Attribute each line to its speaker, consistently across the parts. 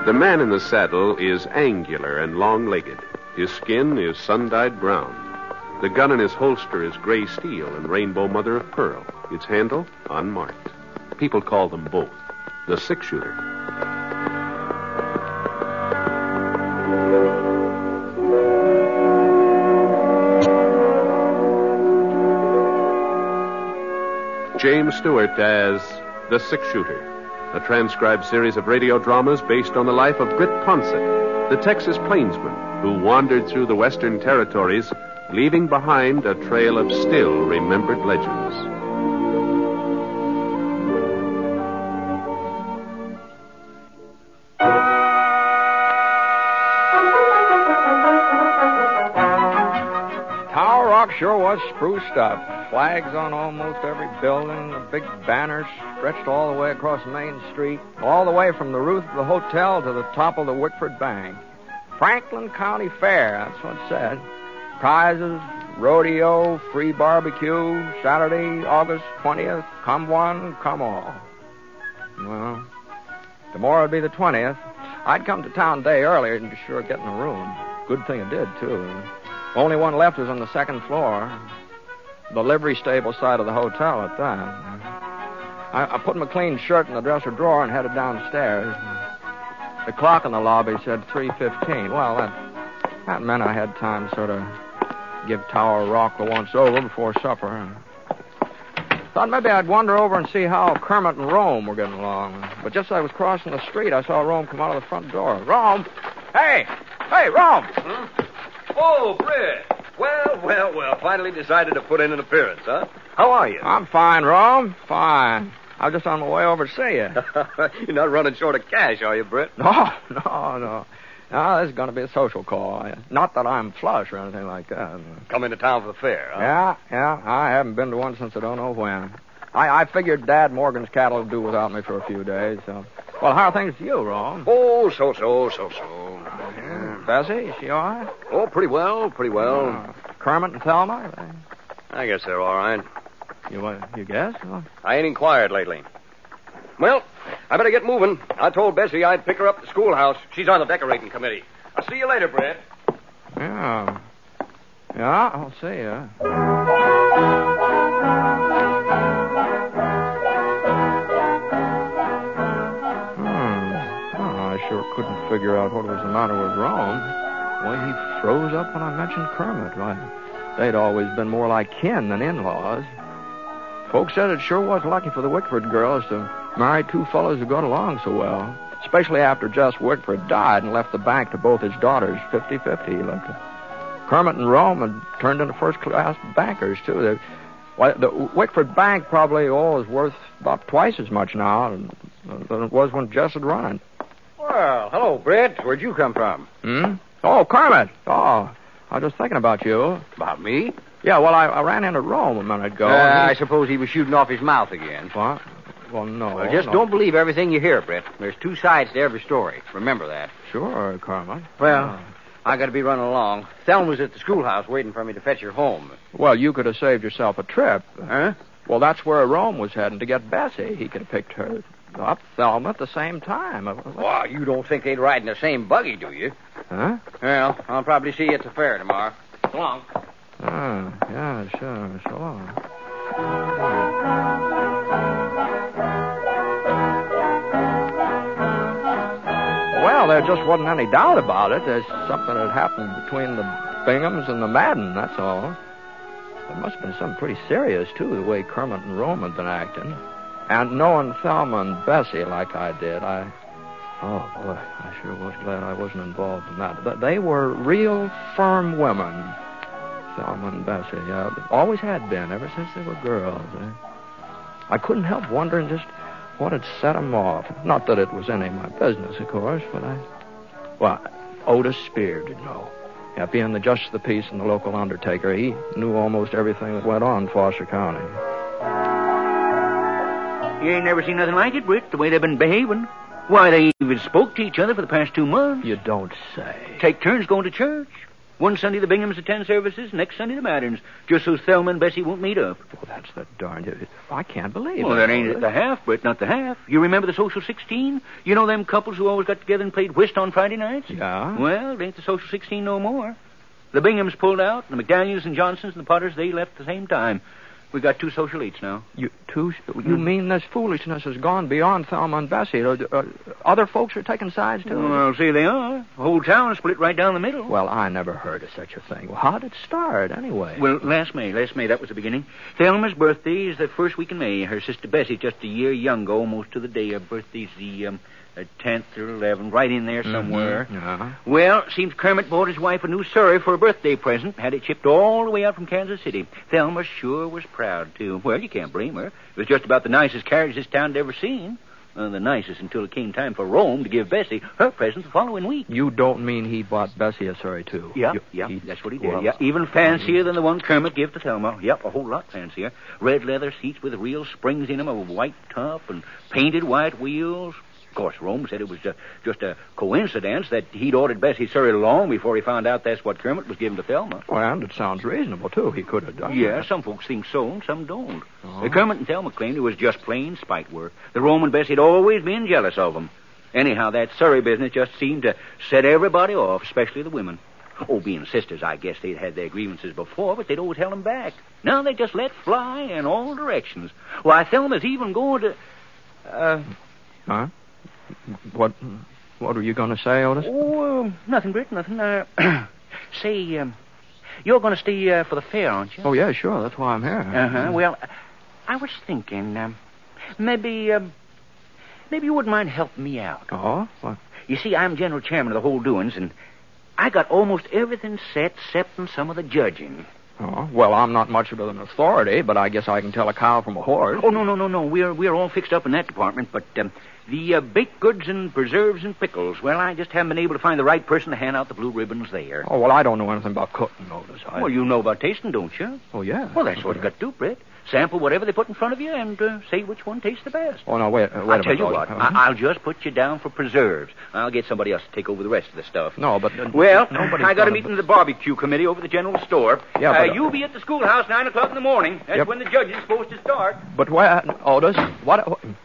Speaker 1: The man in the saddle is angular and long-legged. His skin is sun-dyed brown. The gun in his holster is gray steel and rainbow mother of pearl. Its handle, unmarked. People call them both the six-shooter. James Stewart as the six-shooter, a transcribed series of radio dramas based on the life of Britt Ponsett, the Texas plainsman who wandered through the Western Territories, leaving behind a trail of still-remembered legends.
Speaker 2: Tower Rock sure was spruced up. Flags on almost every building, the big banners stretched all the way across Main Street, all the way from the roof of the hotel to the top of the Wickford Bank. Franklin County Fair, that's what it said. Prizes, rodeo, free barbecue, Saturday, August 20th, come one, come all. Well, tomorrow would be the 20th. I'd come to town a day earlier and be sure of getting a room. Good thing I did, too. Only one left was on the second floor. The livery stable side of the hotel at that. I put my clean shirt in the dresser drawer and headed downstairs. The clock in the lobby said 3:15. Well, that meant I had time to sort of give Tower Rock a once-over before supper. Thought maybe I'd wander over and see how Kermit and Rome were getting along. But just as I was crossing the street, I saw Rome come out of the front door. Rome! Hey! Hey, Rome!
Speaker 3: Oh, Britt. Well. Finally decided to put in an appearance, huh? How are you?
Speaker 2: I'm fine, Rome. Fine. I was just on my way over to see you.
Speaker 3: You're not running short of cash, are you, Britt?
Speaker 2: No. No, this is going to be a social call. Not that I'm flush or anything like that.
Speaker 3: Come into town for the fair, huh?
Speaker 2: Yeah. I haven't been to one since I don't know when. I figured Dad Morgan's cattle would do without me for a few days, so... Well, how are things to you, Rome?
Speaker 3: Oh, so.
Speaker 2: Bessie, is she all right?
Speaker 3: Oh, pretty well.
Speaker 2: Kermit and Thelma?
Speaker 3: I guess they're all right.
Speaker 2: You guess? Oh.
Speaker 3: I ain't inquired lately. Well, I better get moving. I told Bessie I'd pick her up at the schoolhouse. She's on the decorating committee. I'll see you later, Britt.
Speaker 2: Yeah, I'll see you. I sure couldn't figure out what was the matter with Rome. The way he froze up when I mentioned Kermit. Why, they'd always been more like kin than in-laws. Folks said it sure was lucky for the Wickford girls to marry two fellows who got along so well, especially after Jess Wickford died and left the bank to both his daughters 50-50. Kermit and Rome had turned into first-class bankers, too. The Wickford Bank probably is worth about twice as much now than it was when Jess had run it.
Speaker 4: Well, hello, Britt. Where'd you come from?
Speaker 2: Oh, Kermit. Oh, I was just thinking about you.
Speaker 4: About me?
Speaker 2: Yeah, well, I ran into Rome a minute ago.
Speaker 4: I suppose he was shooting off his mouth again.
Speaker 2: What? Well, no.
Speaker 4: Well, just don't believe everything you hear, Britt. There's two sides to every story. Remember that.
Speaker 2: Sure, Kermit.
Speaker 4: Well, I got to be running along. Thelma was at the schoolhouse waiting for me to fetch her home.
Speaker 2: Well, you could have saved yourself a trip.
Speaker 4: Huh?
Speaker 2: Well, that's where Rome was heading to get Bessie. He could have picked her up, Thelma, at the same time.
Speaker 4: Well, you don't think they'd ride in the same buggy, do you?
Speaker 2: Huh?
Speaker 4: Well, I'll probably see you at the fair tomorrow. So long.
Speaker 2: Yeah, sure. So long. Well, there just wasn't any doubt about it. There's something that happened between the Binghams and the Madden, that's all. There must have been something pretty serious, too, the way Kermit and Rome had been acting. And knowing Thelma and Bessie like I did, I sure was glad I wasn't involved in that. They were real firm women, Thelma and Bessie. Yeah, always had been, ever since they were girls. I couldn't help wondering just what had set them off. Not that it was any of my business, of course, but Otis Spear did know. Yeah, being the justice of the peace and the local undertaker, he knew almost everything that went on in Foster County.
Speaker 5: You ain't never seen nothing like it, Britt, the way they've been behaving. Why, they even spoke to each other for the past 2 months.
Speaker 2: You don't say.
Speaker 5: Take turns going to church. One Sunday the Binghams attend services, next Sunday the Matterns, just so Thelma and Bessie won't meet up.
Speaker 2: Well, that's the darned... I can't believe
Speaker 5: Well,
Speaker 2: it.
Speaker 5: that ain't the half, Britt, not the half. You remember the Social 16? You know them couples who always got together and played whist on Friday nights?
Speaker 2: Yeah?
Speaker 5: Well, it ain't the Social 16 no more. The Binghams pulled out, and the McDaniels and Johnsons and the Potters, they left at the same time. We got 2 social 8s now.
Speaker 2: You mean this foolishness has gone beyond Thelma and Bessie? Other folks are taking sides, too?
Speaker 5: Well, see, they are. The whole town split right down the middle.
Speaker 2: Well, I never heard of such a thing. Well, how did it start, anyway?
Speaker 5: Well, last May, that was the beginning. Thelma's birthday is the first week in May. Her sister Bessie's just a year younger, almost to the day. Her birthday's the 10th or 11th, right in there somewhere.
Speaker 2: Mm-hmm. Uh-huh.
Speaker 5: Well, seems Kermit bought his wife a new Surrey for a birthday present, had it shipped all the way out from Kansas City. Thelma sure was proud, too. Well, you can't blame her. It was just about the nicest carriage this town had ever seen. The nicest until it came time for Rome to give Bessie her present the following week.
Speaker 2: You don't mean he bought Bessie a Surrey, too?
Speaker 5: Yeah, that's what he did. Well, yeah, even fancier than the one Kermit gave to Thelma. Yep, a whole lot fancier. Red leather seats with real springs in them, a white top, and painted white wheels. Of course, Rome said it was just a coincidence that he'd ordered Bessie Surrey long before he found out that's what Kermit was giving to Thelma.
Speaker 2: Well, and it sounds reasonable, too. He could have done
Speaker 5: Yeah,
Speaker 2: that.
Speaker 5: some folks think so, and some don't.
Speaker 2: Oh.
Speaker 5: Kermit and Thelma claimed it was just plain spite work. The Rome and Bessie had always been jealous of him. Anyhow, that Surrey business just seemed to set everybody off, especially the women. Oh, being sisters, I guess they'd had their grievances before, but they'd always held them back. Now they just let fly in all directions. Why, Thelma's even going to...
Speaker 2: Huh? What were you going to say, Otis?
Speaker 5: Oh, nothing, Britt, nothing. Say, you're going to stay for the fair, aren't you?
Speaker 2: Oh, yeah, sure. That's why I'm here.
Speaker 5: Uh-huh. Well, I was thinking, maybe you wouldn't mind helping me out.
Speaker 2: Oh? What?
Speaker 5: You see, I'm general chairman of the whole doings, and I got almost everything set, excepting some of the judging.
Speaker 2: Oh, well, I'm not much of an authority, but I guess I can tell a cow from a horse.
Speaker 5: Oh, no. We're all fixed up in that department, but the baked goods and preserves and pickles, well, I just haven't been able to find the right person to hand out the blue ribbons there.
Speaker 2: Oh, well, I don't know anything about cooking, Otis.
Speaker 5: Well, you know about tasting, don't you?
Speaker 2: Oh, yeah.
Speaker 5: Well, that's what you got to do, Britt. Sample whatever they put in front of you and say which one tastes the best.
Speaker 2: Oh, no, wait a minute.
Speaker 5: I'll tell you what, I'll just put you down for preserves. I'll get somebody else to take over the rest of the stuff.
Speaker 2: No, but...
Speaker 5: Well, I got a meeting of the barbecue committee over at the general store.
Speaker 2: Yeah, but...
Speaker 5: you'll be at the schoolhouse 9 o'clock in the morning. That's when the judge is supposed to start.
Speaker 2: But where... Otis, what...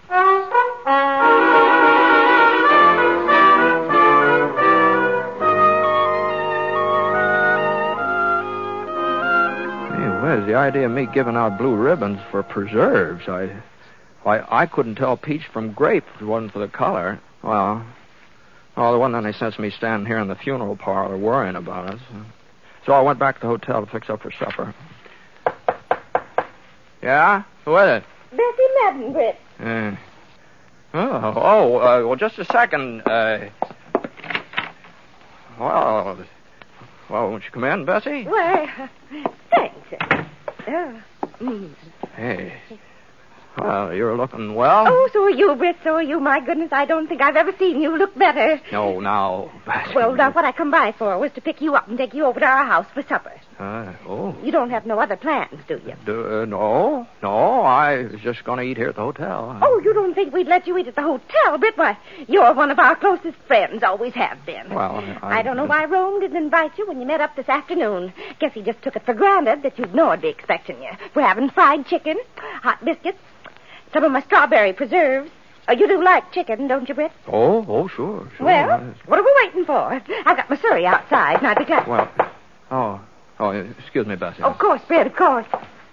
Speaker 2: Where's the idea of me giving out blue ribbons for preserves? I couldn't tell peach from grape if it wasn't for the color. Well, there wasn't any sense me standing here in the funeral parlor worrying about it. So I went back to the hotel to fix up for supper. Yeah? Who is it?
Speaker 6: Bessie Madden, Britt.
Speaker 2: Well, just a second. Well, won't you come in, Bessie?
Speaker 6: Why, thanks.
Speaker 2: Hey. Well, you're looking well.
Speaker 6: Oh, so are you, Britt, so are you. My goodness, I don't think I've ever seen you look better.
Speaker 2: No, now, Bessie.
Speaker 6: Well, now, what I come by for was to pick you up and take you over to our house for supper. You don't have no other plans, do you?
Speaker 2: No. I was just going to eat here at the hotel.
Speaker 6: Oh, you don't think we'd let you eat at the hotel, Britt? Why, you're one of our closest friends, always have been.
Speaker 2: Well,
Speaker 6: I don't know why Rome didn't invite you when you met up this afternoon. Guess he just took it for granted that you'd know I'd be expecting you. We're having fried chicken, hot biscuits, some of my strawberry preserves. You do like chicken, don't you, Britt?
Speaker 2: Oh, sure.
Speaker 6: Well, what are we waiting for? I've got my Surrey outside, and I'd be glad...
Speaker 2: Well, excuse me, Bessie.
Speaker 6: Of course, Britt, of course.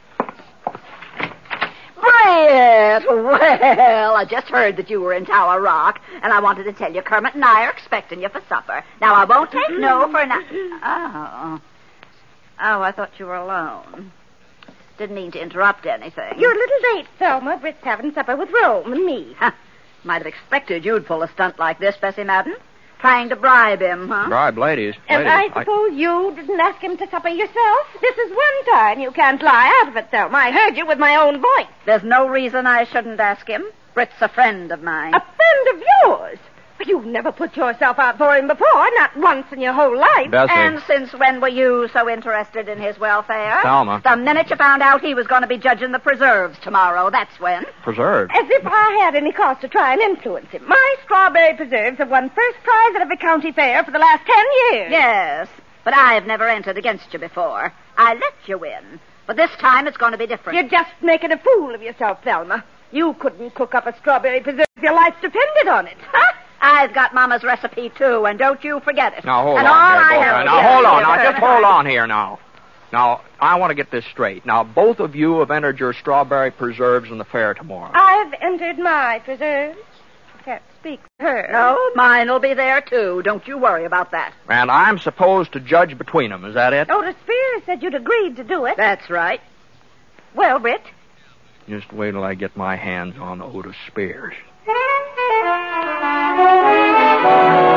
Speaker 7: Britt! Well, I just heard that you were in Tower Rock, and I wanted to tell you Kermit and I are expecting you for supper. Now, I won't take no for an... Oh, I thought you were alone. Didn't mean to interrupt anything.
Speaker 6: You're a little late, Thelma. Britt's having supper with Rome and me.
Speaker 7: Might have expected you'd pull a stunt like this, Bessie Madden. Trying to bribe him, huh?
Speaker 2: Bribe ladies.
Speaker 6: And I suppose you didn't ask him to supper yourself? This is one time you can't lie out of it, Thelma. I heard you with my own voice.
Speaker 7: There's no reason I shouldn't ask him. Britt's a friend of mine.
Speaker 6: A friend of yours? You've never put yourself out for him before, not once in your whole life.
Speaker 2: Bessie.
Speaker 7: And since when were you so interested in his welfare?
Speaker 2: Thelma.
Speaker 7: The minute you found out he was going to be judging the preserves tomorrow, that's when.
Speaker 2: Preserves?
Speaker 6: As if I had any cause to try and influence him. My strawberry preserves have won first prize at every county fair for the last 10 years.
Speaker 7: Yes, But I have never entered against you before. I let you win. But this time it's going to be different.
Speaker 6: You're just making a fool of yourself, Thelma. You couldn't cook up a strawberry preserve if your life depended on it.
Speaker 7: Huh? I've got Mama's recipe, too, and don't you forget it.
Speaker 2: Now, hold
Speaker 7: and
Speaker 2: on.
Speaker 7: all
Speaker 2: there,
Speaker 7: I
Speaker 2: both.
Speaker 7: have
Speaker 2: Now, hold on. Now, just hold on here now. Now, I want to get this straight. Now, both of you have entered your strawberry preserves in the fair tomorrow.
Speaker 6: I've entered my preserves. I can't speak for her.
Speaker 7: No, mine'll be there, too. Don't you worry about that.
Speaker 2: And I'm supposed to judge between them. Is that it?
Speaker 6: Otis Spears said you'd agreed to do it.
Speaker 7: That's right.
Speaker 6: Well, Britt.
Speaker 2: Just wait till I get my hands on Otis Spears.